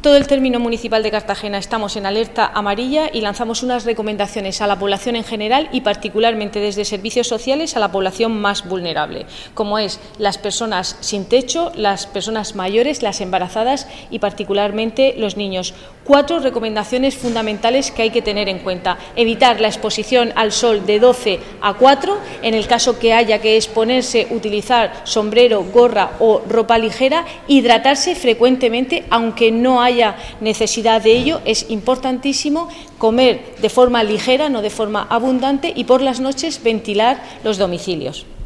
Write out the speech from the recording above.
Todo el término municipal de Cartagena estamos en alerta amarilla y lanzamos unas recomendaciones a la población en general y particularmente desde servicios sociales a la población más vulnerable, como es las personas sin techo, las personas mayores, las embarazadas y particularmente los niños. 4 recomendaciones fundamentales que hay que tener en cuenta. Evitar la exposición al sol de 12 a 4, en el caso que haya que exponerse, utilizar sombrero, gorra o ropa ligera, hidratarse frecuentemente, aunque no haya necesidad de ello. Es importantísimo comer de forma ligera, no de forma abundante, y por las noches ventilar los domicilios.